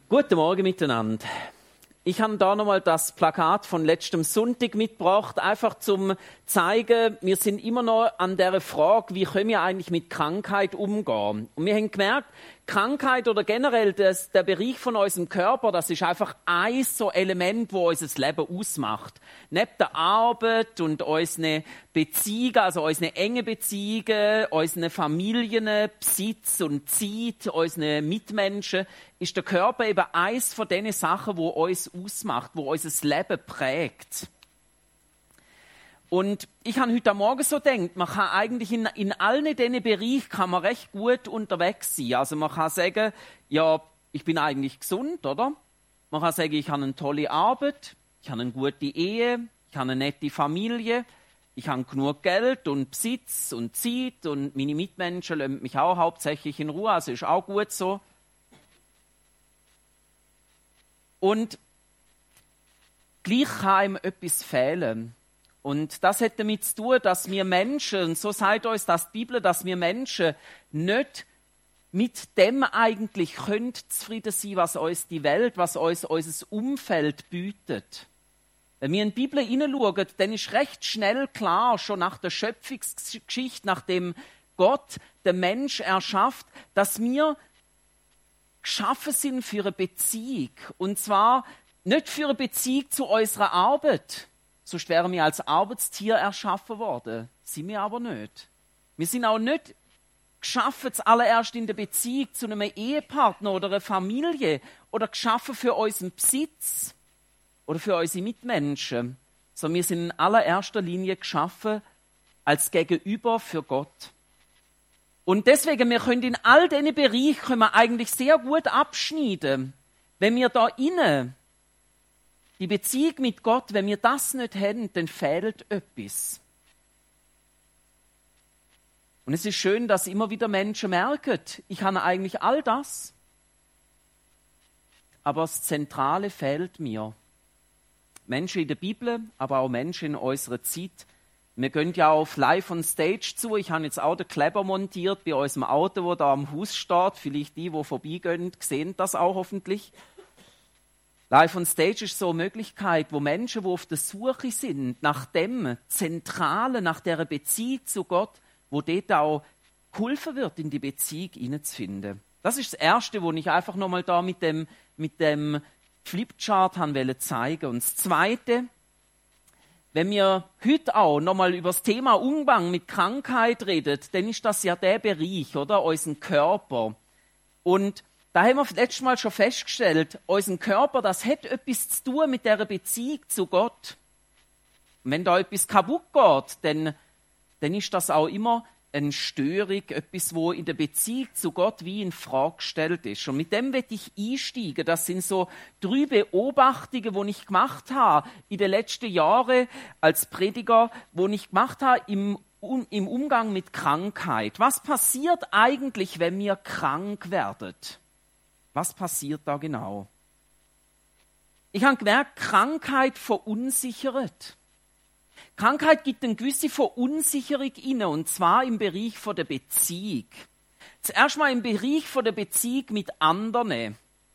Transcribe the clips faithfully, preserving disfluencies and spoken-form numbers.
Guten Morgen miteinander. Ich habe da nochmal das Plakat von letztem Sonntag mitgebracht, einfach zum zeigen, wir sind immer noch an der Frage, wie können wir eigentlich mit Krankheit umgehen. Und wir haben gemerkt, Krankheit oder generell das, der Bereich von unserem Körper, das ist einfach ein so Element, wo unser Leben ausmacht. Neben der Arbeit und unseren Beziehungen, also unseren engen Beziehungen, unseren Familien, Besitz und Zeit, unseren Mitmenschen, ist der Körper eben eins von den Sachen, wo uns ausmacht, wo unser Leben prägt. Und ich habe heute Morgen so gedacht, man kann eigentlich in, in allen diesen Bereichen kann man recht gut unterwegs sein. Also man kann sagen, ja, ich bin eigentlich gesund, oder? Man kann sagen, ich habe eine tolle Arbeit, ich habe eine gute Ehe, ich habe eine nette Familie, ich habe genug Geld und Besitz und Zeit und meine Mitmenschen lassen mich auch hauptsächlich in Ruhe, also ist auch gut so. Und gleich kann ihm etwas fehlen. Und das hat damit zu tun, dass wir Menschen, und so sagt uns das die Bibel, dass wir Menschen nicht mit dem eigentlich können zufrieden sein, was uns die Welt, was uns unser Umfeld bietet. Wenn wir in die Bibel hineinschauen, dann ist recht schnell klar, schon nach der Schöpfungsgeschichte, nachdem Gott den Mensch erschafft, dass wir geschaffen sind für eine Beziehung. Und zwar nicht für eine Beziehung zu unserer Arbeit. Sonst wären wir als Arbeitstier erschaffen worden. Sind wir aber nicht. Wir sind auch nicht geschaffen, zuallererst in der Beziehung zu einem Ehepartner oder einer Familie oder geschaffen für unseren Besitz oder für unsere Mitmenschen. Sondern wir sind in allererster Linie geschaffen als Gegenüber für Gott. Und deswegen, wir können in all diesen Bereichen können wir eigentlich sehr gut abschneiden. Wenn wir da innen die Beziehung mit Gott, wenn wir das nicht haben, dann fehlt etwas. Und es ist schön, dass immer wieder Menschen merken, ich habe eigentlich all das, aber das Zentrale fehlt mir. Menschen in der Bibel, aber auch Menschen in unserer Zeit. Wir gehen ja auf Live on Stage zu. Ich habe jetzt auch den Kleber montiert bei unserem Auto, wo da am Haus steht. Vielleicht die, die vorbeigehen, sehen das auch hoffentlich. Live on Stage ist so eine Möglichkeit, wo Menschen, die auf der Suche sind, nach dem Zentralen, nach dieser Beziehung zu Gott, wo dort auch geholfen wird, in die Beziehung hineinzufinden. Das ist das Erste, was ich einfach nochmal da mit dem, mit dem Flipchart haben wollte zeigen. Und das Zweite, wenn wir heute auch nochmal über das Thema Umgang mit Krankheit reden, dann ist das ja der Bereich, oder? Unseren Körper. Und da haben wir letztes Mal schon festgestellt, unser Körper, das hat etwas zu tun mit dieser Beziehung zu Gott. Und wenn da etwas kaputt geht, dann, dann ist das auch immer eine Störung, etwas, wo in der Beziehung zu Gott wie in Frage gestellt ist. Und mit dem will ich einsteigen. Das sind so drei Beobachtungen, die ich gemacht habe in den letzten Jahren als Prediger, die ich gemacht habe im, im Umgang mit Krankheit. Was passiert eigentlich, wenn wir krank werden? Was passiert da genau? Ich habe gemerkt, Krankheit verunsichert. Krankheit gibt eine gewisse Verunsicherung inne, und zwar im Bereich von der Beziehung. Zuerst mal im Bereich von der Beziehung mit anderen.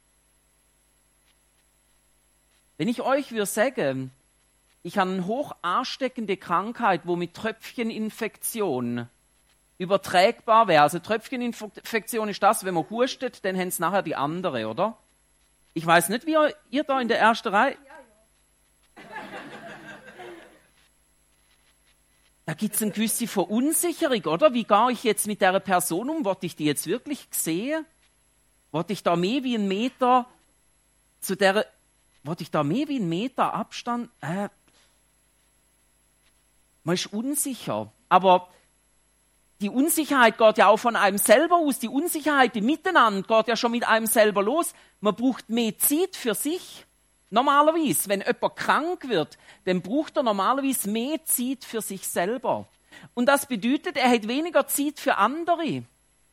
Wenn ich euch würde sagen, ich habe eine hoch ansteckende Krankheit, wo mit Tröpfcheninfektion übertragbar wäre. Also Tröpfcheninfektion ist das, wenn man hustet, dann haben es nachher die andere, oder? Ich weiß nicht, wie ihr, ihr da in der ersten Reihe... Da gibt es eine gewisse Verunsicherung, oder? Wie gehe ich jetzt mit dieser Person um? Wollte ich die jetzt wirklich sehen? Wollte ich da mehr wie einen Meter zu der... Wollte ich da mehr wie einen Meter Abstand... Äh, man ist unsicher, aber... Die Unsicherheit geht ja auch von einem selber aus. Die Unsicherheit im Miteinander geht ja schon mit einem selber los. Man braucht mehr Zeit für sich. Normalerweise, wenn jemand krank wird, dann braucht er normalerweise mehr Zeit für sich selber. Und das bedeutet, er hat weniger Zeit für andere.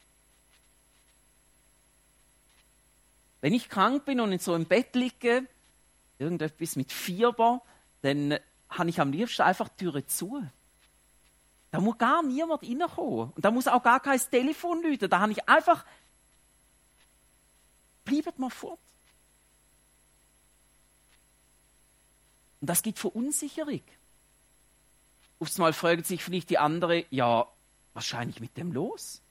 Wenn ich krank bin und in so einem Bett liege, irgendetwas mit Fieber, dann habe ich am liebsten einfach die Türe zu. Da muss gar niemand reinkommen. Und da muss auch gar kein Telefon läuten. Da habe ich einfach, bleibt mal fort. Und das gibt Verunsicherung. Aufs Mal fragt sich vielleicht die andere, ja, wahrscheinlich mit dem los.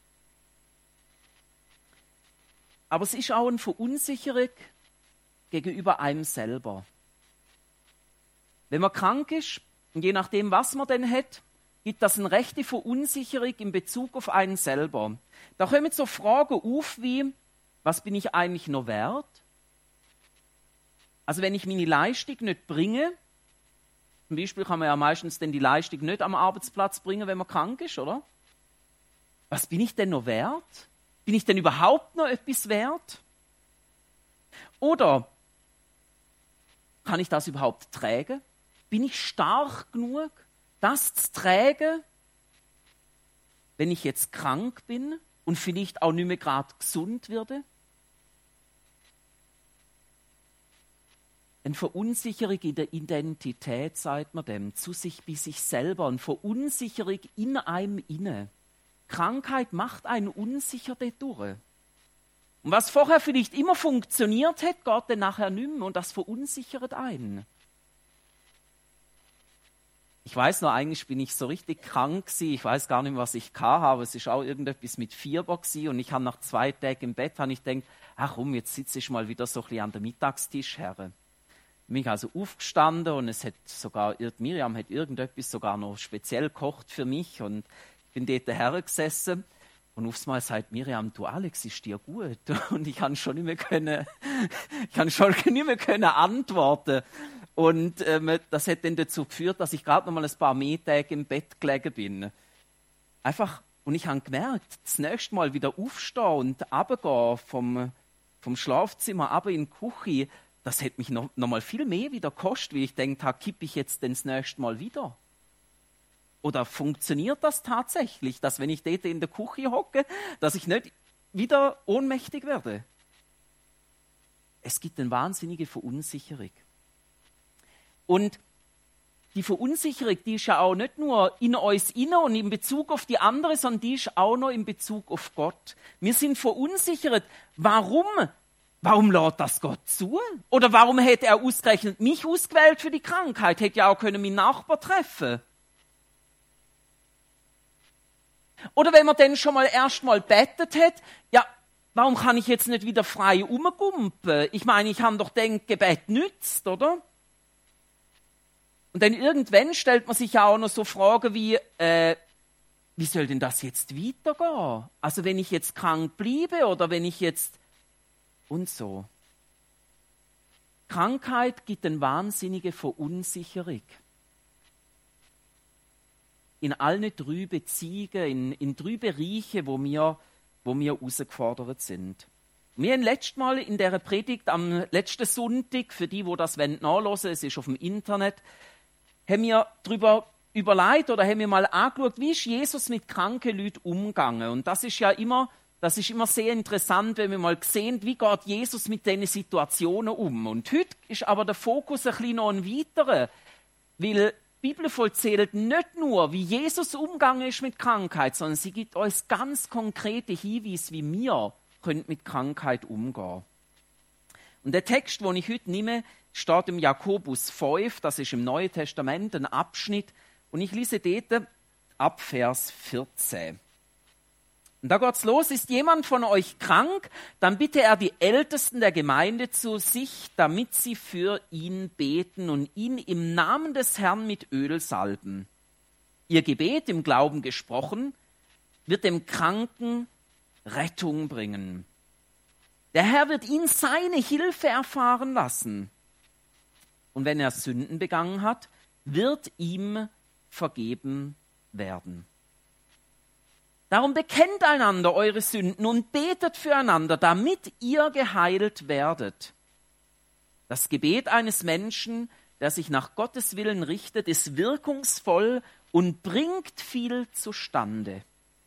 Aber es ist auch eine Verunsicherung gegenüber einem selber. Wenn man krank ist, und je nachdem, was man denn hat, gibt das eine rechte Verunsicherung in Bezug auf einen selber. Da kommen so Fragen auf wie, was bin ich eigentlich noch wert? Also wenn ich meine Leistung nicht bringe, zum Beispiel kann man ja meistens denn die Leistung nicht am Arbeitsplatz bringen, wenn man krank ist, oder? Was bin ich denn noch wert? Bin ich denn überhaupt noch etwas wert? Oder kann ich das überhaupt tragen? Bin ich stark genug, das zu tragen, wenn ich jetzt krank bin und vielleicht auch nicht mehr gerade gesund werde? Eine Verunsicherung in der Identität, sagt man dem, zu sich bis sich selber, eine Verunsicherung in einem inne. Krankheit macht einen unsicher dadurch. Und was vorher vielleicht immer funktioniert hat, geht dann nachher nicht mehr und das verunsichert einen. Ich weiß noch, eigentlich bin ich so richtig krank gewesen. Ich weiß gar nicht mehr, was ich hatte, aber es ist auch irgendetwas mit Fieber gewesen. Und ich habe nach zwei Tagen im Bett habe ich gedacht, ach komm, jetzt sitze ich mal wieder so ein bisschen an den Mittagstisch her. Mich also aufgestanden und es hat sogar, Miriam hat irgendetwas sogar noch speziell gekocht für mich und ich bin dort hergesessen und aufs Mal sagt Miriam, du Alex, ist dir gut? Und ich kann schon nicht mehr können, ich kann schon nicht mehr können antworten. Und ähm, das hat dann dazu geführt, dass ich gerade noch mal ein paar mehr Tage im Bett gelegen bin. Einfach, und ich habe gemerkt, das nächste Mal wieder aufstehen und runtergehen vom, vom Schlafzimmer runter in die Küche, das hat mich noch, noch mal viel mehr wieder gekostet, wie ich gedacht habe, kippe ich jetzt denn das nächste Mal wieder? Oder funktioniert das tatsächlich, dass wenn ich dort in der Küche hocke, dass ich nicht wieder ohnmächtig werde? Es gibt eine wahnsinnige Verunsicherung. Und die Verunsicherung, die ist ja auch nicht nur in uns inne und in Bezug auf die andere, sondern die ist auch noch in Bezug auf Gott. Wir sind verunsichert. Warum? Warum lässt das Gott zu? Oder warum hätte er ausgerechnet mich ausgewählt für die Krankheit? Hätte ja auch können meinen Nachbar treffen. Oder wenn man dann schon mal erst mal bettet hat, ja, warum kann ich jetzt nicht wieder frei rumgumpen? Ich meine, ich habe doch gedacht, Gebet nützt, oder? Und dann irgendwann stellt man sich ja auch noch so Fragen wie, äh, wie soll denn das jetzt weitergehen? Also wenn ich jetzt krank bleibe oder wenn ich jetzt... Und so. Krankheit gibt eine wahnsinnige Verunsicherung. In allen drei Beziehungen, in, in drei Bereichen, wo wir, wo wir herausgefordert sind. Wir haben letztes Mal in dieser Predigt am letzten Sonntag, für die, die das nachhören wollen, es ist auf dem Internet, haben wir darüber überlegt oder haben wir mal angeschaut, wie ist Jesus mit kranken Leuten umgegangen. Und das ist ja immer, das ist immer sehr interessant, wenn wir mal sehen, wie geht Jesus mit diesen Situationen um. Und heute ist aber der Fokus ein bisschen noch ein weiterer, weil die Bibel vollzählt nicht nur, wie Jesus umgegangen ist mit Krankheit, sondern sie gibt uns ganz konkrete Hinweise, wie wir können mit Krankheit umgehen. Und der Text, den ich heute nehme, steht im Jakobus fünf, das ist im Neuen Testament ein Abschnitt, und ich lese dort ab Vers vierzehn. Und da geht's los, ist jemand von euch krank, dann bitte er die Ältesten der Gemeinde zu sich, damit sie für ihn beten und ihn im Namen des Herrn mit Öl salben. Ihr Gebet, im Glauben gesprochen, wird dem Kranken Rettung bringen. Der Herr wird ihn seine Hilfe erfahren lassen. Und wenn er Sünden begangen hat, wird ihm vergeben werden. Darum bekennt einander eure Sünden und betet füreinander, damit ihr geheilt werdet. Das Gebet eines Menschen, der sich nach Gottes Willen richtet, ist wirkungsvoll und bringt viel zustande.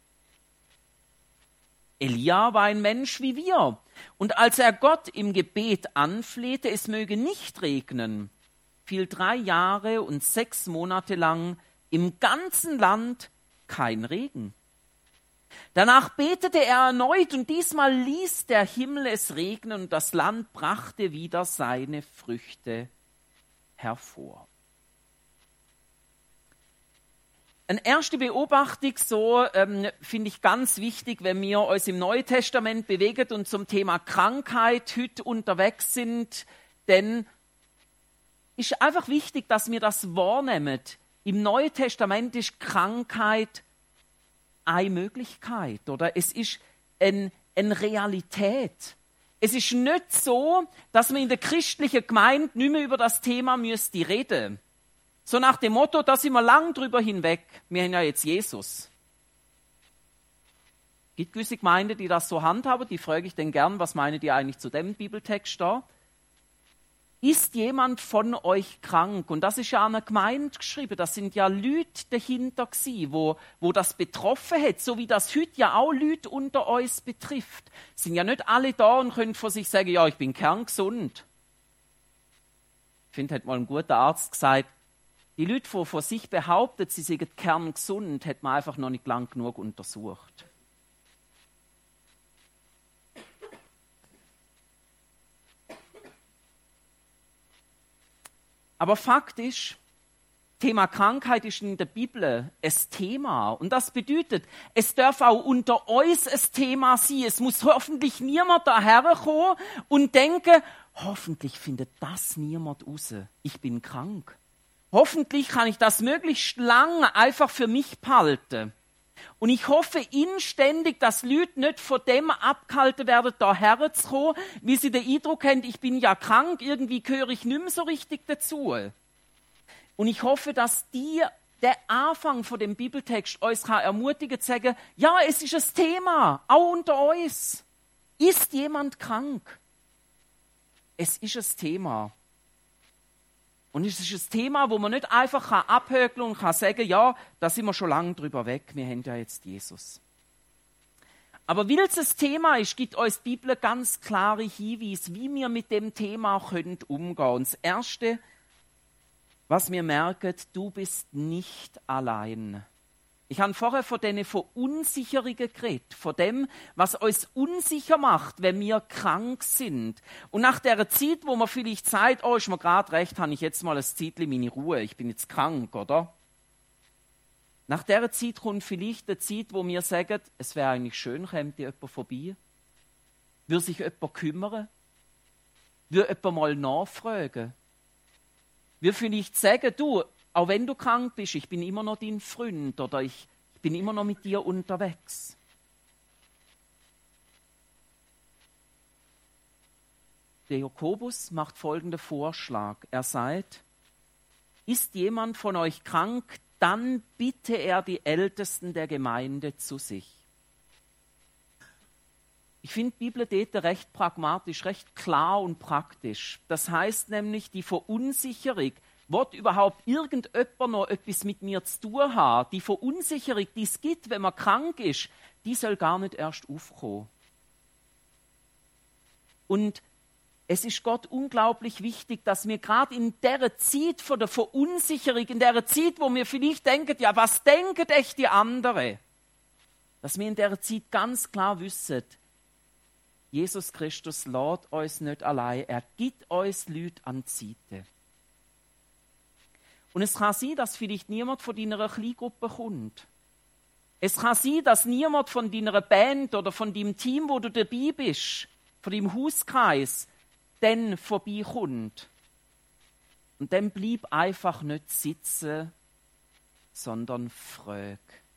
Elia war ein Mensch wie wir, und als er Gott im Gebet anflehte, es möge nicht regnen, fiel drei Jahre und sechs Monate lang im ganzen Land kein Regen. Danach betete er erneut, und diesmal ließ der Himmel es regnen, und das Land brachte wieder seine Früchte hervor. Eine erste Beobachtung, so ähm, finde ich ganz wichtig, wenn wir uns im Neuen Testament bewegen und zum Thema Krankheit heute unterwegs sind, denn ist einfach wichtig, dass wir das wahrnehmen. Im Neuen Testament ist Krankheit eine Möglichkeit, oder? Es ist eine, eine Realität. Es ist nicht so, dass man in der christlichen Gemeinde nicht mehr über das Thema müsste reden. So nach dem Motto, da sind wir lang drüber hinweg. Wir haben ja jetzt Jesus. Es gibt gewisse Gemeinden, die das so handhaben, die frage ich dann gern, was meinen die eigentlich zu dem Bibeltext da? Ist jemand von euch krank? Und das ist ja an einer Gemeinde geschrieben. Das sind ja Leute dahinter gewesen, wo, wo das betroffen hat, so wie das heute ja auch Leute unter uns betrifft. Es sind ja nicht alle da und können von sich sagen, ja, ich bin kerngesund. Ich finde, hat mal ein guter Arzt gesagt, die Leute, die von sich behaupten, sie seien kerngesund, hat man einfach noch nicht lang genug untersucht. Aber Fakt ist, Thema Krankheit ist in der Bibel ein Thema. Und das bedeutet, es darf auch unter uns ein Thema sein. Es muss hoffentlich niemand daherkommen und denken, hoffentlich findet das niemand raus. Ich bin krank. Hoffentlich kann ich das möglichst lange einfach für mich behalten. Und ich hoffe inständig, dass Leute nicht von dem abgehalten werden, daher zu kommen, wie sie den Eindruck haben, ich bin ja krank, irgendwie gehöre ich nicht mehr so richtig dazu. Und ich hoffe, dass die, der Anfang von dem Bibeltext uns kann ermutigen zu sagen, ja, es ist ein Thema, auch unter uns. Ist jemand krank? Es ist ein Thema. Und es ist ein Thema, wo man nicht einfach abhökeln und kann sagen, ja, da sind wir schon lange drüber weg, wir haben ja jetzt Jesus. Aber weil es ein Thema ist, gibt uns die Bibel ganz klare Hinweise, wie wir mit dem Thema können umgehen können. Und das Erste, was wir merken, du bist nicht allein. Ich habe vorher von diesen Verunsicherungen geredet, von dem, was uns unsicher macht, wenn wir krank sind. Und nach der Zeit, wo man vielleicht sagt, oh, ist mir gerade recht, habe ich jetzt mal ein Zeitchen meine Ruhe, ich bin jetzt krank, oder? Nach der Zeit kommt vielleicht eine Zeit, wo wir sagen, es wäre eigentlich schön, käme jemand vorbei, würde sich jemand kümmern, würde jemand mal nachfragen, würde vielleicht sagen, du, auch wenn du krank bist, ich bin immer noch dein Freund oder ich, ich bin immer noch mit dir unterwegs. Der Jakobus macht folgenden Vorschlag. Er sagt, ist jemand von euch krank, dann bitte er die Ältesten der Gemeinde zu sich. Ich finde die Bibel dort recht pragmatisch, recht klar und praktisch. Das heißt nämlich, die Verunsicherung, wird überhaupt irgendjemand noch etwas mit mir zu tun haben? Die Verunsicherung, die es gibt, wenn man krank ist, die soll gar nicht erst aufkommen. Und es ist Gott unglaublich wichtig, dass wir gerade in der Zeit von der Verunsicherung, in der Zeit, wo wir vielleicht denken, ja, was denken echt die anderen? Dass wir in der Zeit ganz klar wissen, Jesus Christus lässt uns nicht allein, er gibt uns Leute an die Seite. Und es kann sein, dass vielleicht niemand von deiner Kleingruppe kommt. Es kann sein, dass niemand von deiner Band oder von deinem Team, wo du dabei bist, von deinem Hauskreis, dann vorbeikommt. Und dann bleib einfach nicht sitzen, sondern frag.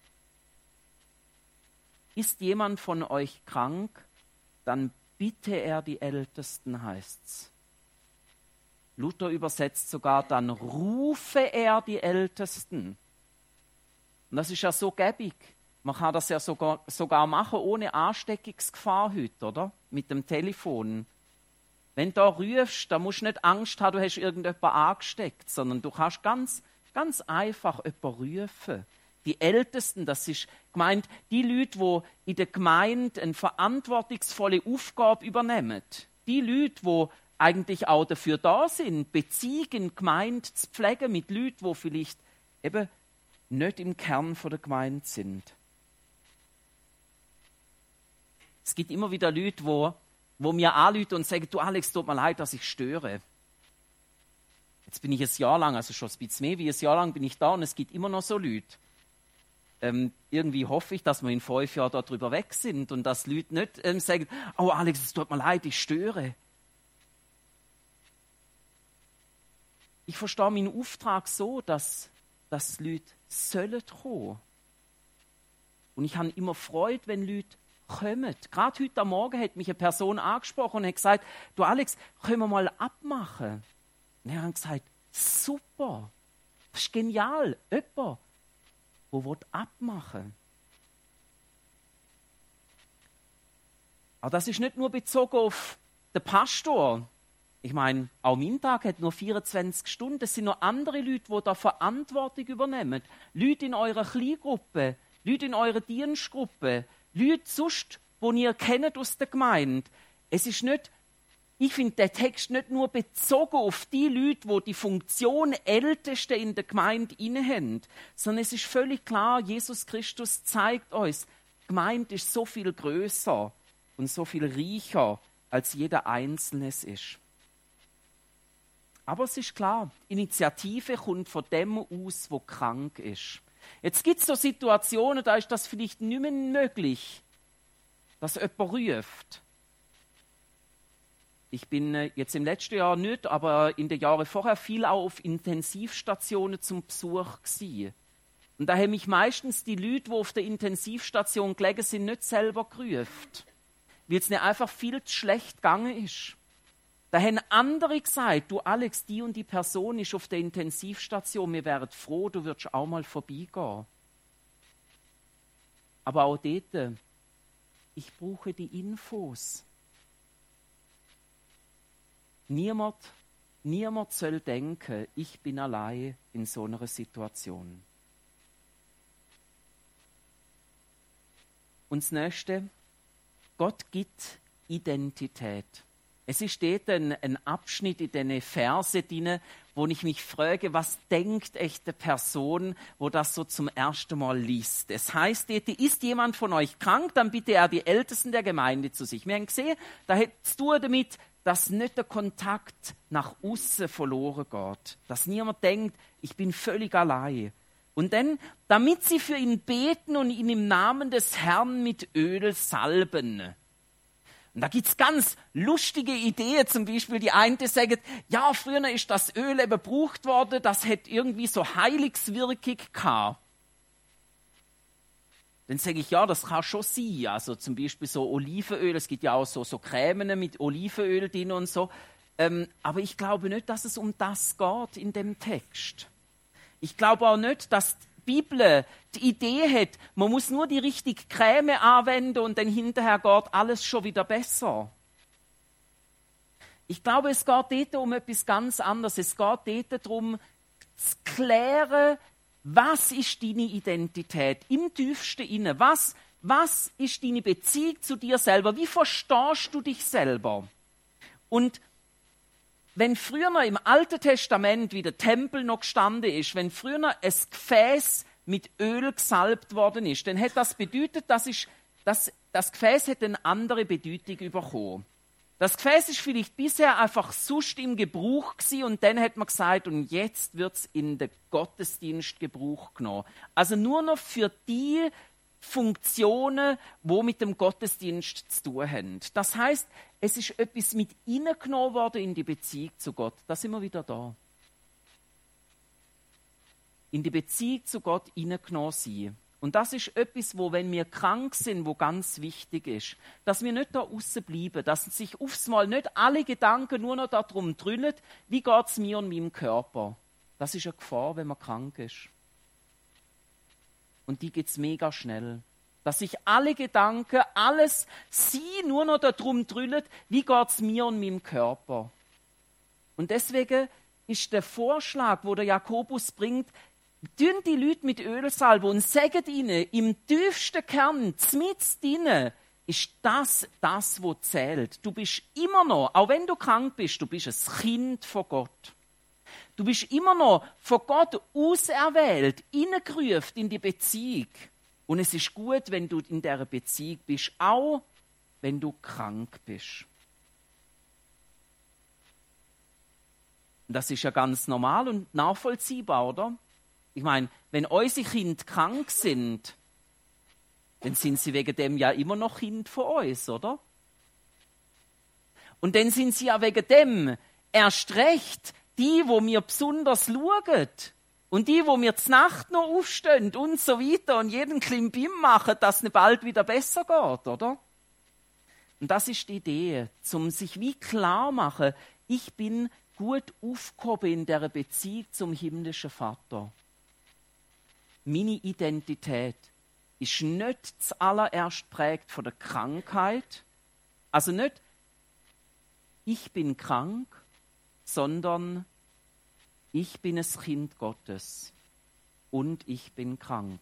Ist jemand von euch krank, dann bitte er die Ältesten, heißt's. Luther übersetzt sogar, dann rufe er die Ältesten. Und das ist ja so gäbig. Man kann das ja sogar, sogar machen ohne Ansteckungsgefahr heute, oder? Mit dem Telefon. Wenn du da rufst, da musst du nicht Angst haben, du hast irgendjemanden angesteckt, sondern du kannst ganz, ganz einfach jemanden rufen. Die Ältesten, das ist gemeint, die Leute, die in der Gemeinde eine verantwortungsvolle Aufgabe übernehmen. Die Leute, die eigentlich auch dafür da sind, Beziehungen in der Gemeinde zu pflegen mit Leuten, die vielleicht eben nicht im Kern der Gemeinde sind. Es gibt immer wieder Leute, wo, wo mir anrufen und sagen, du Alex, tut mir leid, dass ich störe. Jetzt bin ich ein Jahr lang, also schon ein bisschen mehr wie ein Jahr lang bin ich da und es gibt immer noch so Leute. Ähm, irgendwie hoffe ich, dass wir in fünf Jahren darüber weg sind und dass Leute nicht ähm, sagen, oh Alex, es tut mir leid, ich störe. Ich verstehe meinen Auftrag so, dass, dass Leute sollen kommen. Und ich habe immer Freude, wenn Leute kommen. Gerade heute am Morgen hat mich eine Person angesprochen und hat gesagt, du Alex, können wir mal abmachen? Und er hat gesagt, super, das ist genial, jemand, der abmachen will. Aber das ist nicht nur bezogen auf den Pastor. Ich meine, auch mein Tag hat nur vierundzwanzig Stunden. Es sind noch andere Leute, die da Verantwortung übernehmen. Leute in eurer Kleingruppe, Leute in eurer Dienstgruppe, Leute sonst, die ihr kennt aus der Gemeinde. Es ist nicht, ich finde den Text nicht nur bezogen auf die Leute, die die Funktion Älteste in der Gemeinde innehaben, sondern es ist völlig klar, Jesus Christus zeigt uns, die Gemeinde ist so viel größer und so viel reicher, als jeder Einzelne ist. Aber es ist klar, die Initiative kommt von dem aus, wo krank ist. Jetzt gibt es so Situationen, da ist das vielleicht nicht mehr möglich, dass jemand ruft. Ich bin jetzt im letzten Jahr nicht, aber in den Jahren vorher viel auch auf Intensivstationen zum Besuch gewesen. Und da haben mich meistens die Leute, die auf der Intensivstation gelegen sind, nicht selber gerufen, weil es nicht einfach viel zu schlecht gegangen ist. Da haben andere gesagt, du Alex, die und die Person ist auf der Intensivstation, wir wären froh, du würdest auch mal vorbeigehen. Aber auch dort, ich brauche die Infos. Niemand, niemand soll denken, ich bin allein in so einer Situation. Und das Nächste, Gott gibt Identität. Es ist dort ein, ein Abschnitt in diesen Verse drin, wo ich mich frage, was denkt echt die Person, wo das so zum ersten Mal liest. Es heißt dort, ist jemand von euch krank, dann bitte er die Ältesten der Gemeinde zu sich. Wir haben gesehen, da hat es zu tun damit, dass nicht der Kontakt nach außen verloren geht. Dass niemand denkt, ich bin völlig allein. Und dann, damit sie für ihn beten und ihn im Namen des Herrn mit Öl salben. Und da gibt es ganz lustige Ideen, zum Beispiel die eine sagt, ja, früher ist das Öl eben gebraucht worden, das hat irgendwie so Heilungswirkung gehabt. Dann sage ich, ja, das kann schon sein. Also zum Beispiel so Olivenöl, es gibt ja auch so, so Cremen mit Olivenöl drin und so. Ähm, aber ich glaube nicht, dass es um das geht in dem Text. Ich glaube auch nicht, dass die Bibel die Idee hat, man muss nur die richtige Creme anwenden und dann hinterher geht alles schon wieder besser. Ich glaube, es geht dort um etwas ganz anderes. Es geht dort darum, zu klären, was ist deine Identität im tiefsten Innen? Was, was ist deine Beziehung zu dir selber? Wie verstehst du dich selber? Und wenn früher noch im Alten Testament, wie der Tempel noch gestanden ist, wenn früher noch ein Gefäß mit Öl gesalbt worden ist, dann hat das bedeutet, dass ich, dass das Gefäß hat eine andere Bedeutung bekommen. Das Gefäß ist vielleicht bisher einfach sonst im Gebrauch gewesen und dann hat man gesagt, und jetzt wird es in den Gottesdienst Gebrauch genommen. Also nur noch für die Funktionen, die mit dem Gottesdienst zu tun haben. Das heißt, es ist etwas mit hineingenommen worden in die Beziehung zu Gott. Da sind wir wieder da. In die Beziehung zu Gott hineingenommen sein. Und das ist etwas, wo, wenn wir krank sind, wo ganz wichtig ist, dass wir nicht da aussen bleiben, dass sich aufs Mal nicht alle Gedanken nur noch darum drüllen, wie geht es mir und meinem Körper. Das ist eine Gefahr, wenn man krank ist. Und die geht es mega schnell. Dass sich alle Gedanken, alles, sie nur noch darum drüllen, wie geht es mir und meinem Körper. Und deswegen ist der Vorschlag, wo der Jakobus bringt, tun die Leute mit Öl salben und sagen ihnen, im tiefsten Kern, mitten drinnen, ist das, das, was zählt. Du bist immer noch, auch wenn du krank bist, du bist ein Kind von Gott. Du bist immer noch von Gott auserwählt, hineingerufen in die Beziehung. Und es ist gut, wenn du in dieser Beziehung bist, auch wenn du krank bist. Und Das ist ja ganz normal und nachvollziehbar, oder? Ich meine, wenn unsere Kinder krank sind, dann sind sie wegen dem ja immer noch Kind von uns, oder? Und dann sind sie ja wegen dem erst recht die, wo mir besonders schauen und die, wo mir zur Nacht noch aufstehen und so weiter und jeden Klimbim machen, dass es bald wieder besser geht, oder? Und das ist die Idee, um sich wie klar machen, ich bin gut aufgehoben in dieser Beziehung zum himmlischen Vater. Meine Identität ist nicht zuallererst prägt von der Krankheit, also nicht ich bin krank, sondern ich bin ein Kind Gottes und ich bin krank.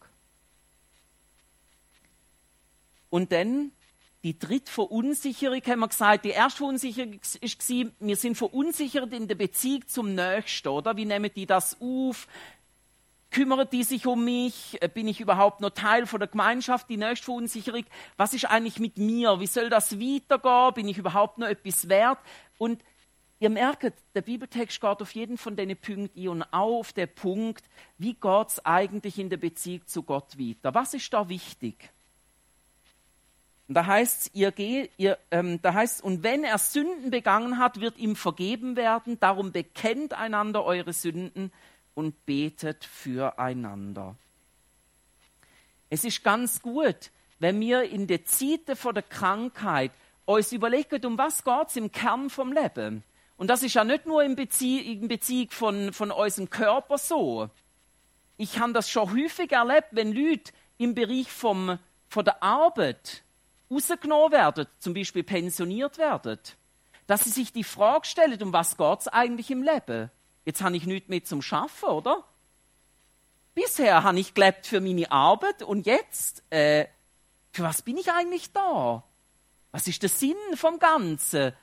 Und dann die dritte Verunsicherung, haben wir gesagt, die erste Verunsicherung war, wir sind verunsichert in der Beziehung zum Nächsten, oder? Wie nehmen die das auf? Kümmern die sich um mich? Bin ich überhaupt noch Teil von der Gemeinschaft? Die nächste Verunsicherung, was ist eigentlich mit mir? Wie soll das weitergehen? Bin ich überhaupt noch etwas wert? Und ihr merkt, der Bibeltext geht auf jeden von diesen Punkten ein und auch auf den Punkt, wie geht es eigentlich in der Beziehung zu Gott weiter? Was ist da wichtig? Und da heißt ihr geht, ihr, ähm, da heißt, und wenn er Sünden begangen hat, wird ihm vergeben werden. Darum bekennt einander eure Sünden und betet füreinander. Es ist ganz gut, wenn wir in der Zeit vor der Krankheit uns überlegen, um was geht es im Kern vom Leben. Und das ist ja nicht nur in Beziehung, in Beziehung von, von unserem Körper so. Ich habe das schon häufig erlebt, wenn Leute im Bereich vom, von der Arbeit rausgenommen werden, zum Beispiel pensioniert werden, dass sie sich die Frage stellen, um was geht es eigentlich im Leben? Jetzt habe ich nichts mehr zum Schaffen, oder? Bisher habe ich gelebt für meine Arbeit und jetzt, äh, für was bin ich eigentlich da? Was ist der Sinn vom Ganzen?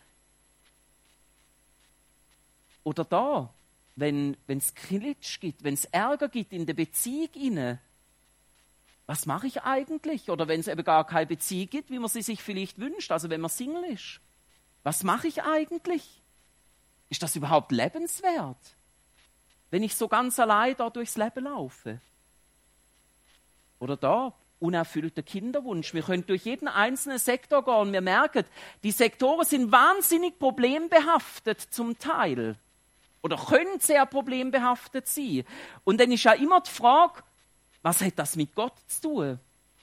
Oder da, wenn es Klitsch gibt, wenn es Ärger gibt in der Beziehung inne, was mache ich eigentlich? Oder wenn es eben gar keine Beziehung gibt, wie man sie sich vielleicht wünscht, also wenn man Single ist. Was mache ich eigentlich? Ist das überhaupt lebenswert, wenn ich so ganz allein da durchs Leben laufe? Oder da, unerfüllter Kinderwunsch. Wir können durch jeden einzelnen Sektor gehen und wir merken, die Sektoren sind wahnsinnig problembehaftet zum Teil. Oder können sehr problembehaftet sein. Und dann ist ja immer die Frage, was hat das mit Gott zu tun?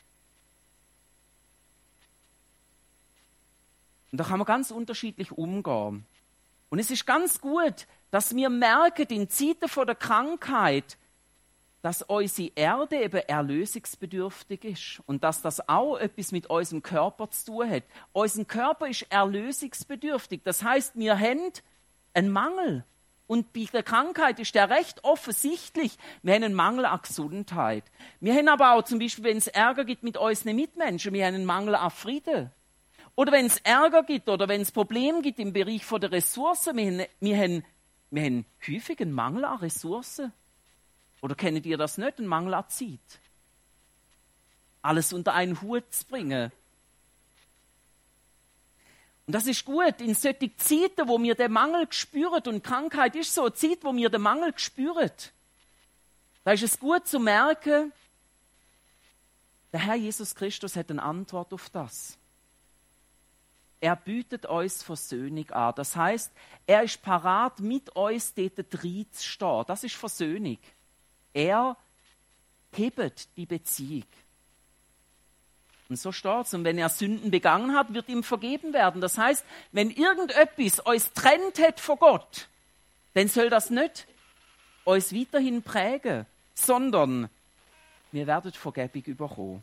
Und da kann man ganz unterschiedlich umgehen. Und es ist ganz gut, dass wir merken, in Zeiten von der Krankheit, dass unsere Erde eben erlösungsbedürftig ist und dass das auch etwas mit unserem Körper zu tun hat. Unser Körper ist erlösungsbedürftig. Das heißt, wir haben einen Mangel. Und bei der Krankheit ist der recht offensichtlich. Wir haben einen Mangel an Gesundheit. Wir haben aber auch zum Beispiel, wenn es Ärger gibt mit unseren Mitmenschen, wir haben einen Mangel an Frieden. Oder wenn es Ärger gibt oder wenn es Probleme gibt im Bereich der Ressourcen, wir haben, wir, haben, wir haben häufig einen Mangel an Ressourcen. Oder kennt ihr das nicht, einen Mangel an Zeit? Alles unter einen Hut zu bringen. Und das ist gut, in solchen Zeiten, wo wir den Mangel spüren, und Krankheit ist so eine Zeit, wo wir den Mangel spüren, da ist es gut zu merken, der Herr Jesus Christus hat eine Antwort auf das. Er bietet uns Versöhnung an. Das heißt, er ist parat, mit uns dort reinzustehen. Das ist Versöhnung. Er hebt die Beziehung. Und so steht es. Und wenn er Sünden begangen hat, wird ihm vergeben werden. Das heißt, wenn irgendetwas uns trennt hat von Gott, dann soll das nicht uns weiterhin prägen, sondern wir werden Vergebung bekommen.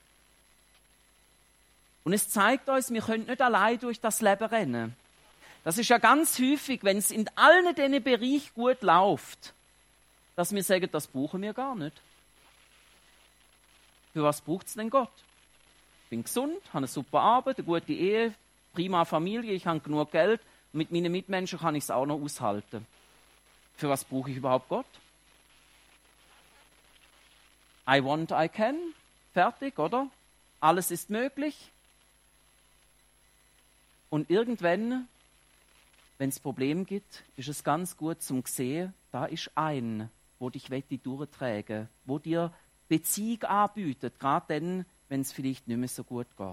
Und es zeigt uns, wir können nicht allein durch das Leben rennen. Das ist ja ganz häufig, wenn es in allen diesen Bereichen gut läuft, dass wir sagen, das brauchen wir gar nicht. Für was braucht es denn Gott? Ich bin gesund, habe eine super Arbeit, eine gute Ehe, prima Familie, ich habe genug Geld und mit meinen Mitmenschen kann ich es auch noch aushalten. Für was brauche ich überhaupt Gott? I want, I can. Fertig, oder? Alles ist möglich. Und irgendwann wenn es Probleme gibt, ist es ganz gut zum sehen, da ist ein, wo dich durchträgen, wo dir Beziehung anbietet, gerade dann, wenn es vielleicht nicht mehr so gut geht.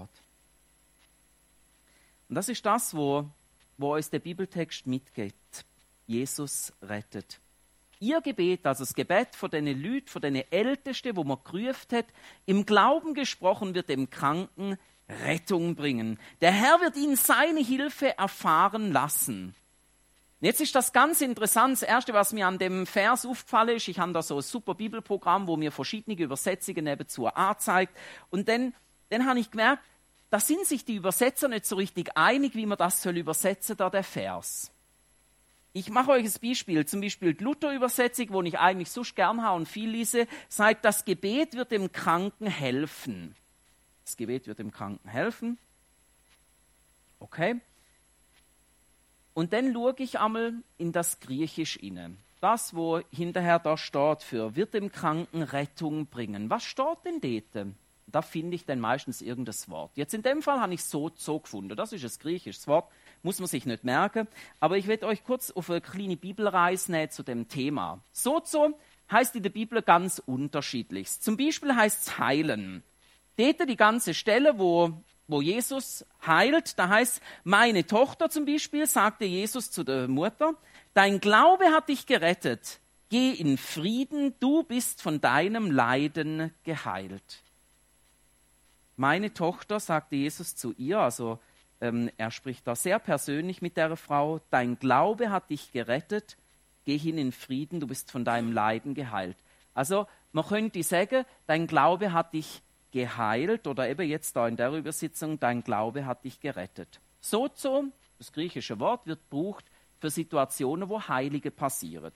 Und das ist das, wo, wo uns der Bibeltext mitgibt. Jesus rettet. Ihr Gebet, also das Gebet von den Leuten, von den Ältesten, wo man gerufen hat, im Glauben gesprochen, wird dem Kranken Rettung bringen. Der Herr wird ihn seine Hilfe erfahren lassen. Jetzt ist das ganz interessant. Das Erste, was mir an dem Vers aufgefallen ist, ich habe da so ein super Bibelprogramm, wo mir verschiedene Übersetzungen nebenzu anzeigt. Und dann, dann habe ich gemerkt, da sind sich die Übersetzer nicht so richtig einig, wie man das soll übersetzen, da der Vers. Ich mache euch ein Beispiel, zum Beispiel die Luther-Übersetzung, wo ich eigentlich so gern habe und viel lese, sagt, das Gebet wird dem Kranken helfen. Das Gebet wird dem Kranken helfen. Okay. Und dann schaue ich einmal in das Griechisch inne. Das, wo hinterher da steht für, wird dem Kranken Rettung bringen. Was steht denn dort? Da finde ich dann meistens irgendein Wort. Jetzt in dem Fall habe ich so, so gefunden. Das ist ein griechisches Wort, muss man sich nicht merken. Aber ich werde euch kurz auf eine kleine Bibelreise nehmen zu dem Thema. Sozo heißt in der Bibel ganz unterschiedlich. Zum Beispiel heißt es heilen. Dort die ganze Stelle, wo, wo Jesus heilt, da heißt meine Tochter zum Beispiel, sagte Jesus zu der Mutter, dein Glaube hat dich gerettet. Geh in Frieden, du bist von deinem Leiden geheilt. Meine Tochter, sagte Jesus zu ihr, also ähm, er spricht da sehr persönlich mit der Frau, dein Glaube hat dich gerettet, geh hin in Frieden, du bist von deinem Leiden geheilt. Also man könnte sagen, dein Glaube hat dich geheilt oder eben jetzt da in der Übersetzung, dein Glaube hat dich gerettet. Sozo, das griechische Wort, wird gebraucht für Situationen, wo Heilige passieren.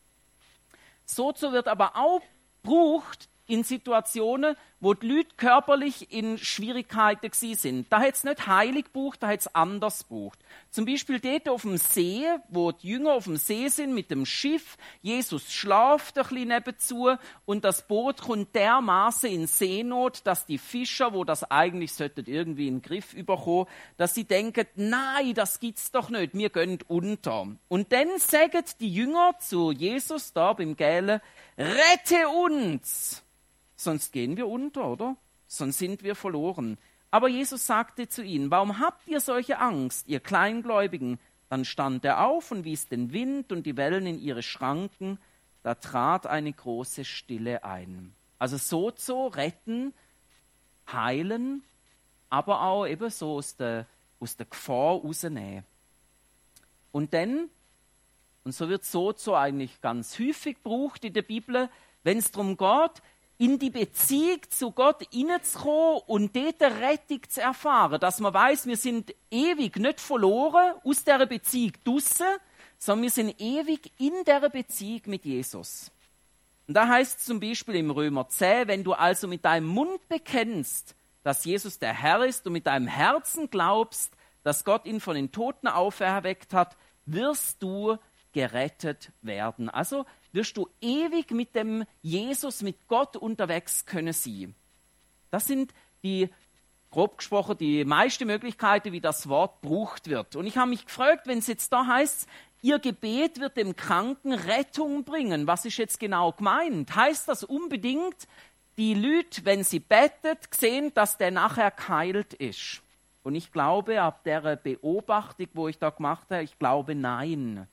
Sozo wird aber auch gebraucht in Situationen, wo die Leute körperlich in Schwierigkeiten gewesen sind. Da hat es nicht heilig gebraucht, da hat es anders gebraucht. Zum Beispiel dort auf dem See, wo die Jünger auf dem See sind mit dem Schiff. Jesus schlaft ein bisschen nebenzu und das Boot kommt dermaßen in Seenot, dass die Fischer, wo das eigentlich sollten irgendwie in den Griff überkommen, dass sie denken, nein, das gibt's doch nicht, wir gehen unter. Und dann sagen die Jünger zu Jesus da beim Gälen, rette uns! Sonst gehen wir unter, oder? Sonst sind wir verloren. Aber Jesus sagte zu ihnen, warum habt ihr solche Angst, ihr Kleingläubigen? Dann stand er auf und wies den Wind und die Wellen in ihre Schranken. Da trat eine große Stille ein. Also Sozo, retten, heilen, aber auch eben so aus der, aus der Gefahr rausnehmen. Und dann, und so wird Sozo eigentlich ganz häufig gebraucht in der Bibel, wenn es darum geht, in die Beziehung zu Gott hineinzukommen und dort Rettung zu erfahren. Dass man weiss, wir sind ewig nicht verloren aus dieser Beziehung draussen, sondern wir sind ewig in dieser Beziehung mit Jesus. Und da heißt es zum Beispiel im Römer zehn, wenn du also mit deinem Mund bekennst, dass Jesus der Herr ist und mit deinem Herzen glaubst, dass Gott ihn von den Toten auferweckt hat, wirst du gerettet werden. Also wirst du ewig mit dem Jesus, mit Gott unterwegs können sein. Das sind die, grob gesprochen, die meisten Möglichkeiten, wie das Wort gebraucht wird. Und ich habe mich gefragt, wenn es jetzt da heißt, ihr Gebet wird dem Kranken Rettung bringen. Was ist jetzt genau gemeint? Heißt das unbedingt, die Leute, wenn sie betet, sehen, dass der nachher geheilt ist? Und ich glaube, ab der Beobachtung, wo ich da gemacht habe, ich glaube, nein.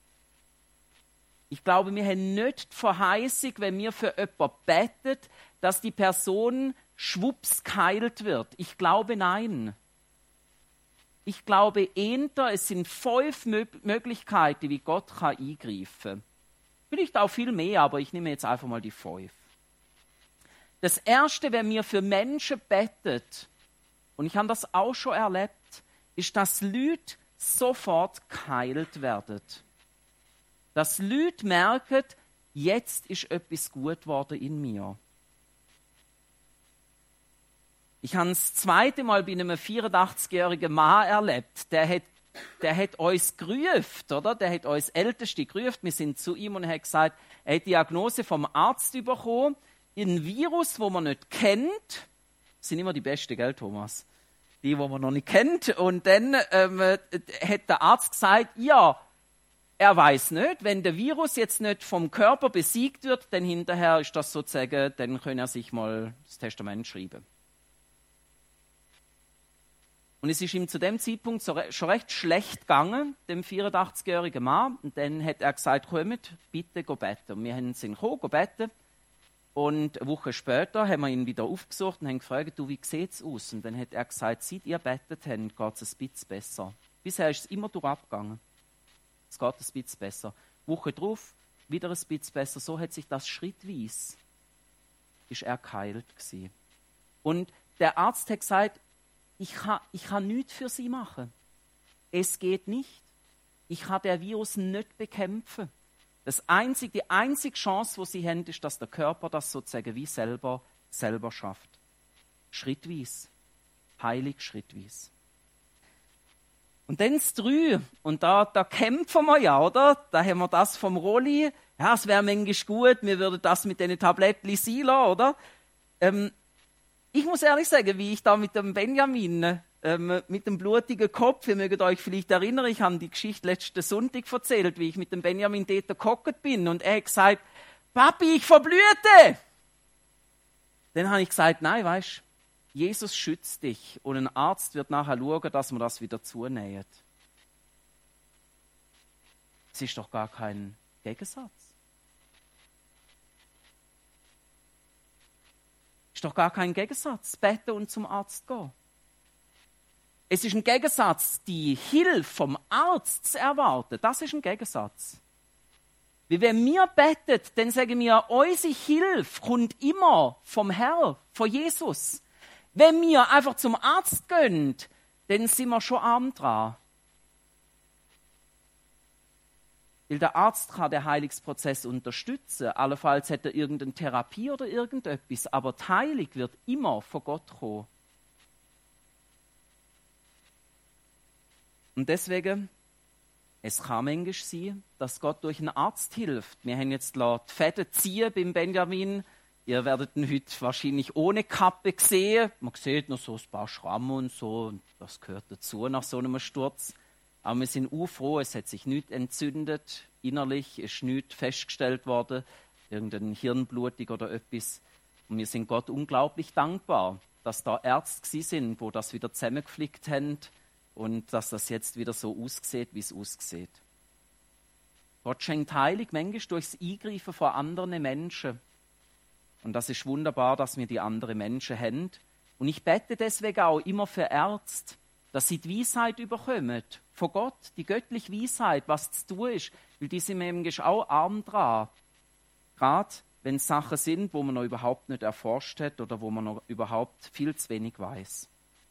Ich glaube, wir haben nicht die Verheißung, wenn wir für jemanden beten, dass die Person schwupps geheilt wird. Ich glaube, nein. Ich glaube eher, es sind fünf Möglichkeiten, wie Gott kann eingreifen kann. Vielleicht auch viel mehr, aber ich nehme jetzt einfach mal die fünf. Das Erste, wenn wir für Menschen beten, und ich habe das auch schon erlebt, ist, dass Leute sofort geheilt werden. Dass Leute merken, jetzt ist etwas gut geworden in mir. Ich habe das zweite Mal bei einem vierundachtzigjährigen Mann erlebt. Der hat, der hat uns gerufen, oder? Der hat uns Älteste gerufen. Wir sind zu ihm und er hat gesagt, er hat die Diagnose vom Arzt bekommen, ein Virus, das man nicht kennt. Das sind immer die Besten, gell, Thomas? die, wo man noch nicht kennt. Und dann ähm, hat der Arzt gesagt, ja, er weiß nicht, wenn der Virus jetzt nicht vom Körper besiegt wird, dann hinterher ist das sozusagen, dann kann er sich mal das Testament schreiben. Und es ist ihm zu dem Zeitpunkt so re- schon recht schlecht gegangen, dem vierundachtzigjährigen Mann. Und dann hat er gesagt, kommt, bitte go beten. Und wir haben ihn gekommen, go beten. Und eine Woche später haben wir ihn wieder aufgesucht und haben gefragt, du, wie sieht es aus? Und dann hat er gesagt, seit ihr betet habt, geht es ein bisschen besser. Bisher ist es immer durchgegangen. Es geht ein bisschen besser. Eine Woche drauf, wieder ein bisschen besser. So hat sich das schrittweise, ist er geheilt gewesen. Und der Arzt hat gesagt, ich kann, ich kann nichts für sie machen. Es geht nicht. Ich kann den Virus nicht bekämpfen. Das einzige, die einzige Chance, die sie haben, ist, dass der Körper das sozusagen wie selber, selber schafft. Schrittweise. Heilig schrittweise. Und dann das drei. Und da, da kämpfen wir ja, oder? Da haben wir das vom Rolli. Ja, es wäre manchmal gut, wir würden das mit den Tabletten sein lassen, oder? Ähm, ich muss ehrlich sagen, wie ich da mit dem Benjamin, ähm, mit dem blutigen Kopf, ihr mögt euch vielleicht erinnern, ich habe die Geschichte letzten Sonntag erzählt, wie ich mit dem Benjamin dort gehockt bin. Und er hat gesagt, Papi, ich verblühte. Dann habe ich gesagt, nein, weißt du, Jesus schützt dich und ein Arzt wird nachher schauen, dass man das wieder zunäht. Es ist doch gar kein Gegensatz. Es ist doch gar kein Gegensatz, beten und zum Arzt gehen. Es ist ein Gegensatz, die Hilfe vom Arzt zu erwarten. Das ist ein Gegensatz. Wie wenn wir beten, dann sagen wir, unsere Hilfe kommt immer vom Herrn, von Jesus. Wenn wir einfach zum Arzt gehen, dann sind wir schon arm dran. Weil der Arzt kann den Heilungsprozess unterstützen. Allenfalls hat er irgendeine Therapie oder irgendetwas. Aber die Heilung wird immer von Gott kommen. Und deswegen, es kann manchmal sein, dass Gott durch einen Arzt hilft. Wir haben jetzt die Fäden ziehen beim Benjamin. Ihr werdet ihn heute wahrscheinlich ohne Kappe sehen. Man sieht noch so ein paar Schrammen und so. Und das gehört dazu nach so einem Sturz. Aber wir sind auch froh, es hat sich nichts entzündet. Innerlich ist nichts festgestellt worden. Irgendein Hirnblutung oder etwas. Und wir sind Gott unglaublich dankbar, dass da Ärzte gewesen sind, wo das wieder zusammengeflickt haben. Und dass das jetzt wieder so aussieht, wie es aussieht. Gott schenkt Heilung manchmal durchs Eingreifen von anderen Menschen. Und das ist wunderbar, dass wir die anderen Menschen haben. Und ich bete deswegen auch immer für Ärzte, dass sie die Weisheit überkommen. Von Gott, die göttliche Weisheit, was zu tun ist. Weil die sind manchmal auch arm dran. Gerade wenn es Sachen sind, wo man noch überhaupt nicht erforscht hat oder wo man noch überhaupt viel zu wenig weiß.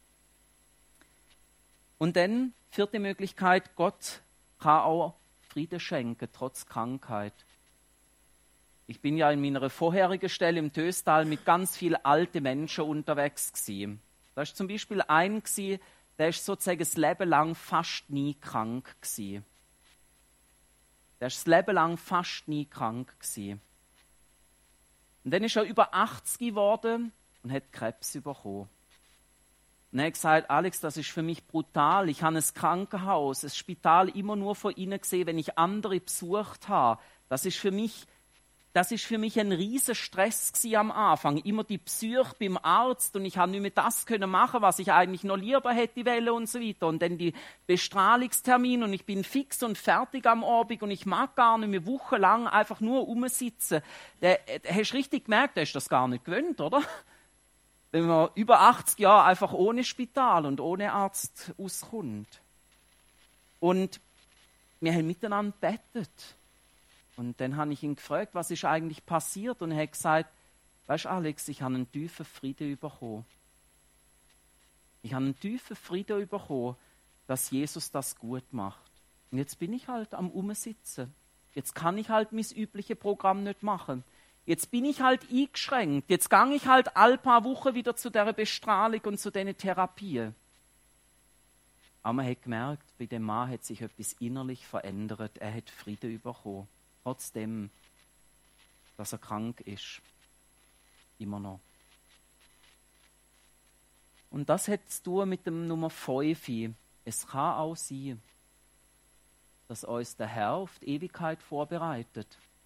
Und dann, vierte Möglichkeit, Gott kann auch Frieden schenken, trotz Krankheit. Ich bin ja in meiner vorherigen Stelle im Töstal mit ganz vielen alten Menschen unterwegs gewesen. Da war zum Beispiel ein, der ist sozusagen das Leben lang fast nie krank gewesen. Der ist das Leben lang fast nie krank gewesen. Und dann ist er über achtzig geworden und hat Krebs bekommen. Und er hat gesagt, Alex, das ist für mich brutal. Ich habe ein Krankenhaus, ein Spital immer nur von Ihnen gesehen, wenn ich andere besucht habe. Das ist für mich, das ist für mich ein riesen Stress gewesen am Anfang. Immer die Psyche beim Arzt und ich habe nicht mehr das können machen, was ich eigentlich noch lieber hätte wollen und so weiter. Und dann die Bestrahlungstermine und ich bin fix und fertig am Abend und ich mag gar nicht mehr wochenlang einfach nur rumsitzen. Da hast du richtig gemerkt, der ist das gar nicht gewöhnt, oder? Wenn man über achtzig Jahre einfach ohne Spital und ohne Arzt auskommt. Und wir haben miteinander gebetet. Und dann habe ich ihn gefragt, was ist eigentlich passiert? Und er hat gesagt, weißt du, Alex, ich habe einen tiefen Frieden bekommen. Ich habe einen tiefen Frieden bekommen, dass Jesus das gut macht. Und jetzt bin ich halt am Umsitzen. Jetzt kann ich halt mein übliches Programm nicht machen. Jetzt bin ich halt eingeschränkt. Jetzt gehe ich halt alle paar Wochen wieder zu dieser Bestrahlung und zu diesen Therapien. Aber man hat gemerkt, bei dem Mann hat sich etwas innerlich verändert. Er hat Frieden bekommen. Trotzdem, dass er krank ist. Immer noch. Und das hat zu tun mit dem Nummer fünf. Es kann auch sein, dass uns der Herr auf die Ewigkeit vorbereitet.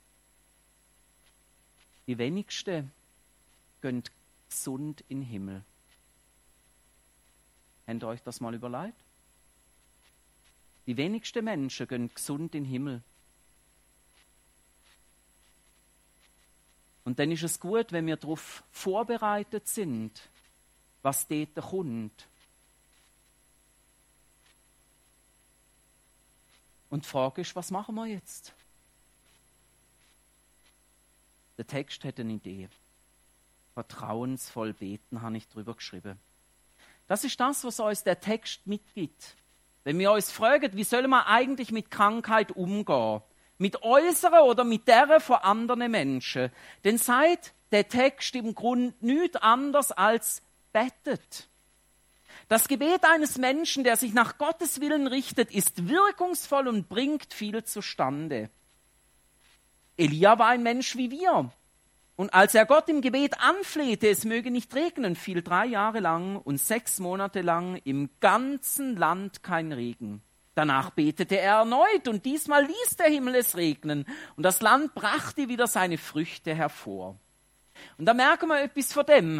Die wenigsten gehen gesund in den Himmel. Habt ihr euch das mal überlegt? Die wenigsten Menschen gehen gesund in den Himmel. Und dann ist es gut, wenn wir darauf vorbereitet sind, was dort kommt. Und die Frage ist, was machen wir jetzt? Der Text hat eine Idee. Vertrauensvoll beten, habe ich drüber geschrieben. Das ist das, was uns der Text mitgibt. Wenn wir uns fragen, wie soll man eigentlich mit Krankheit umgehen? Mit unserer oder mit der von anderen Menschen? Dann sagt der Text im Grunde nichts anderes als betet. Das Gebet eines Menschen, der sich nach Gottes Willen richtet, ist wirkungsvoll und bringt viel zustande. Elia war ein Mensch wie wir. Und als er Gott im Gebet anflehte, es möge nicht regnen, fiel drei Jahre lang und sechs Monate lang im ganzen Land kein Regen. Danach betete er erneut und diesmal ließ der Himmel es regnen und das Land brachte wieder seine Früchte hervor. Und da merken wir etwas von dem.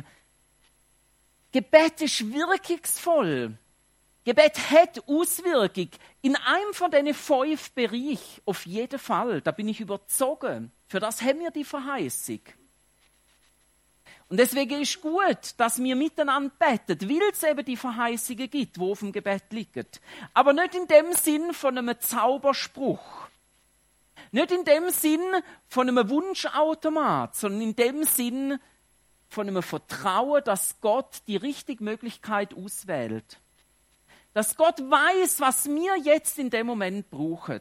Gebet ist wirkungsvoll. Gebet hat Auswirkung in einem von diesen fünf Bereichen, auf jeden Fall. Da bin ich überzeugt. Für das haben wir die Verheißung. Und deswegen ist gut, dass wir miteinander beten, weil es eben die Verheißungen gibt, die auf dem Gebet liegen. Aber nicht in dem Sinn von einem Zauberspruch. Nicht in dem Sinn von einem Wunschautomat, sondern in dem Sinn von einem Vertrauen, dass Gott die richtige Möglichkeit auswählt. Dass Gott weiß, was wir jetzt in dem Moment brauchen.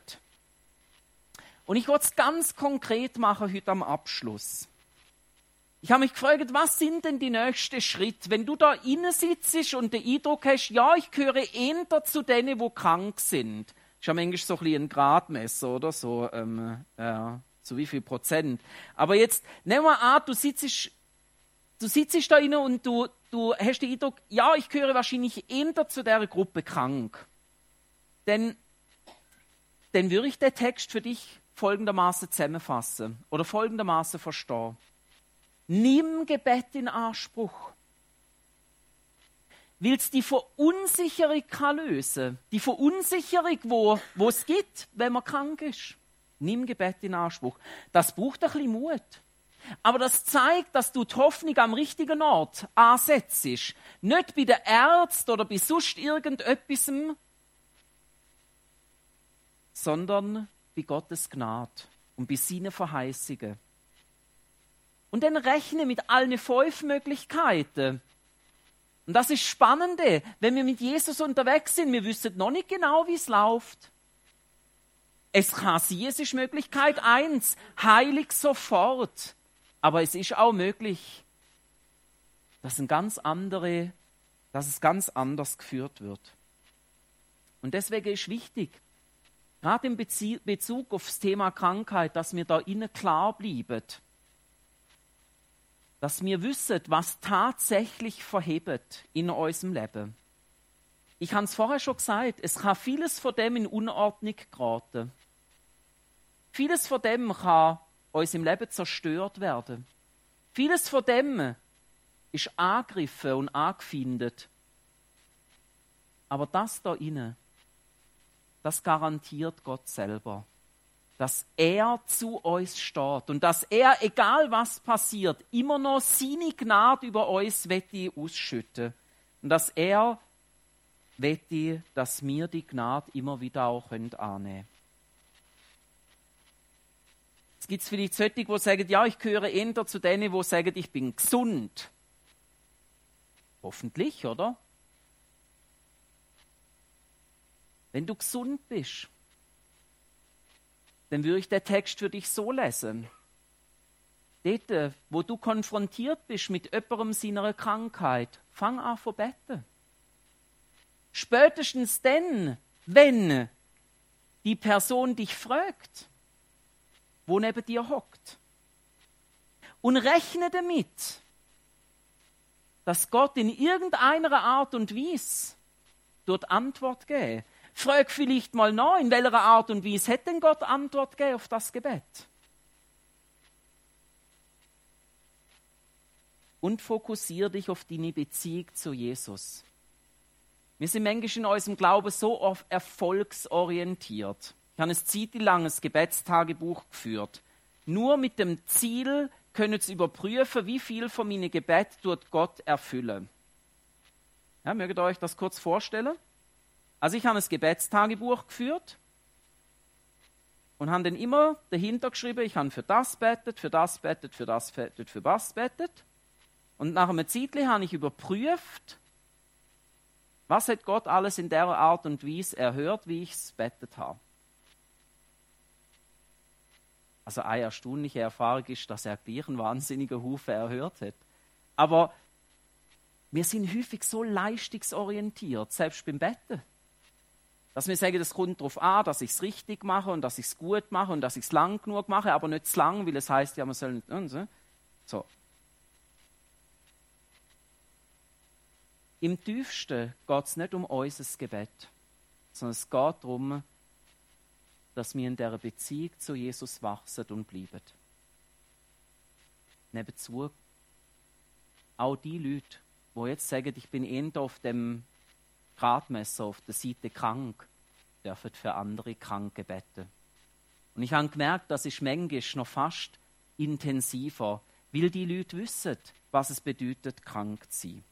Und ich wollte es ganz konkret machen heute am Abschluss. Ich habe mich gefragt, was sind denn die nächsten Schritte? Wenn du da innen sitzt und den Eindruck hast, ja, ich gehöre eher zu denen, die krank sind. Das ist ja manchmal so ein bisschen ein Gradmesser oder so, ähm, ja, zu wie viel Prozent. Aber jetzt, nehmen wir an, du sitzt, du sitzt da innen und du, du hast den Eindruck, ja, ich gehöre wahrscheinlich eher zu dieser Gruppe krank. Denn, dann würde ich den Text für dich folgendermaßen zusammenfassen oder folgendermaßen verstehen. Nimm Gebet in Anspruch. Willst die Verunsicherung lösen? Die Verunsicherung, wo, wo es gibt, wenn man krank ist. Nimm Gebet in Anspruch. Das braucht ein bisschen Mut. Aber das zeigt, dass du die Hoffnung am richtigen Ort ansetzt. Nicht bei den Ärzten oder bei sonst irgendetwas, sondern bei Gottes Gnade und bei seinen Verheißungen. Und dann rechne mit allen fünf Möglichkeiten. Und das ist Spannende, wenn wir mit Jesus unterwegs sind. Wir wissen noch nicht genau, wie es läuft. Es kann sein, es ist Möglichkeit eins, heilig sofort. Aber es ist auch möglich, dass, ein ganz andere, dass es ganz anders geführt wird. Und deswegen ist wichtig, gerade in Bezug auf das Thema Krankheit, dass wir da innen klar bleiben. Dass wir wissen, was tatsächlich verhebt in unserem Leben. Ich habe es vorher schon gesagt, es kann vieles von dem in Unordnung geraten. Vieles von dem kann uns im Leben zerstört werden. Vieles von dem ist angegriffen und angefeindet. Aber das da inne, das garantiert Gott selber. Dass er zu uns steht und dass er, egal was passiert, immer noch seine Gnade über uns wette ausschütten. Und dass er wette, dass wir die Gnade immer wieder auch annehmen können. Es gibt vielleicht solche, die sagen, ja, ich gehöre eher zu denen, die sagen, ich bin gesund. Hoffentlich, oder? Wenn du gesund bist, dann würde ich den Text für dich so lesen. Dort, wo du konfrontiert bist mit jemandem seiner Krankheit, fang an zu beten. Spätestens dann, wenn die Person dich fragt, wo neben dir hockt. Und rechne damit, dass Gott in irgendeiner Art und Weise dort Antwort geben. Frag vielleicht mal nach, in welcher Art und Weise hat denn Gott Antwort gegeben auf das Gebet? Und fokussiere dich auf deine Beziehung zu Jesus. Wir sind manchmal in unserem Glauben so oft erfolgsorientiert. Ich habe ein zeitlanges Gebetstagebuch geführt. Nur mit dem Ziel, können Sie überprüfen, wie viel von meinen Gebeten tut Gott erfüllen. Ja, mögt ihr euch das kurz vorstellen? Also ich habe ein Gebetstagebuch geführt und habe dann immer dahinter geschrieben, ich habe für das betet, für das betet, für das betet, für das betet. Und nach einem Zeitchen habe ich überprüft, was hat Gott alles in der Art und Weise erhört, wie ich es betet habe. Also eine erstaunliche Erfahrung ist, dass er gleich einen wahnsinnigen Haufen erhört hat. Aber wir sind häufig so leistungsorientiert, selbst beim Betten. Dass wir sagen, es kommt darauf an, dass ich es richtig mache und dass ich es gut mache und dass ich es lang genug mache, aber nicht zu lang, weil es heisst, ja, man soll nicht... So. Im Tiefsten geht es nicht um unser Gebet, sondern es geht darum, dass wir in dieser Beziehung zu Jesus wachsen und bleiben. Nebenzu, auch die Leute, die jetzt sagen, ich bin eher auf dem Gradmesser, auf der Seite krank, dürfen für andere Kranke beten. Und ich habe gemerkt, das ist manchmal noch fast intensiver, weil die Leute wissen, was es bedeutet, krank zu sein.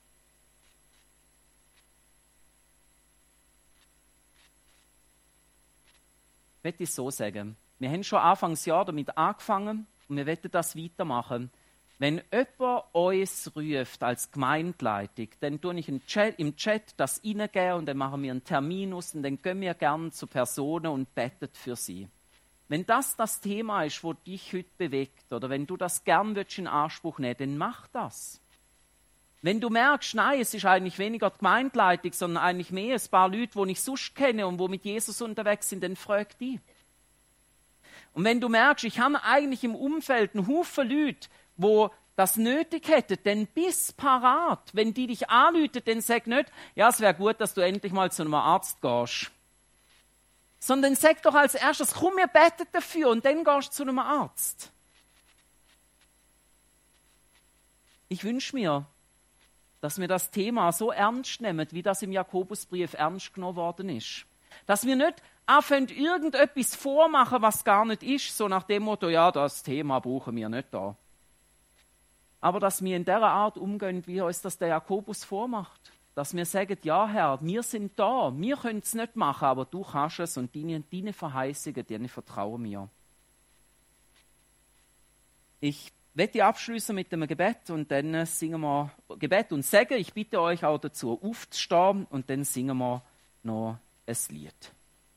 Ich möchte es so sagen, wir haben schon Anfangsjahr damit angefangen und wir wollen das weitermachen. Wenn jemand uns ruft als Gemeindeleitung, dann tue ich im Chat, im Chat das reingeben und dann machen wir einen Termin aus und dann gehen wir gerne zu Personen und beten für sie. Wenn das das Thema ist, das dich heute bewegt oder wenn du das gerne in Anspruch nehmen willst, dann mach das. Wenn du merkst, nein, es ist eigentlich weniger die Gemeindeleitung, sondern eigentlich mehr ein paar Leute, die ich sonst kenne und die mit Jesus unterwegs sind, dann frag die. Und wenn du merkst, ich habe eigentlich im Umfeld einen Haufen Leute, die das nötig hätten, dann bist parat. Wenn die dich anrufen, dann sag nicht, ja, es wäre gut, dass du endlich mal zu einem Arzt gehst. Sondern sag doch als erstes, komm, wir beten dafür und dann gehst du zu einem Arzt. Ich wünsche mir, dass wir das Thema so ernst nehmen, wie das im Jakobusbrief ernst genommen worden ist. Dass wir nicht anfangen, irgendetwas vormachen, was gar nicht ist, so nach dem Motto, ja, das Thema brauchen wir nicht da. Aber dass wir in der Art umgehen, wie uns das der Jakobus vormacht. Dass wir sagen, ja Herr, wir sind da, wir können es nicht machen, aber du kannst es und deine, deine Verheißungen, denen vertrauen mir. Ich werde abschließen mit dem Gebet und dann singen wir Gebet und Segen. Ich bitte euch auch dazu aufzustehen und dann singen wir noch ein Lied.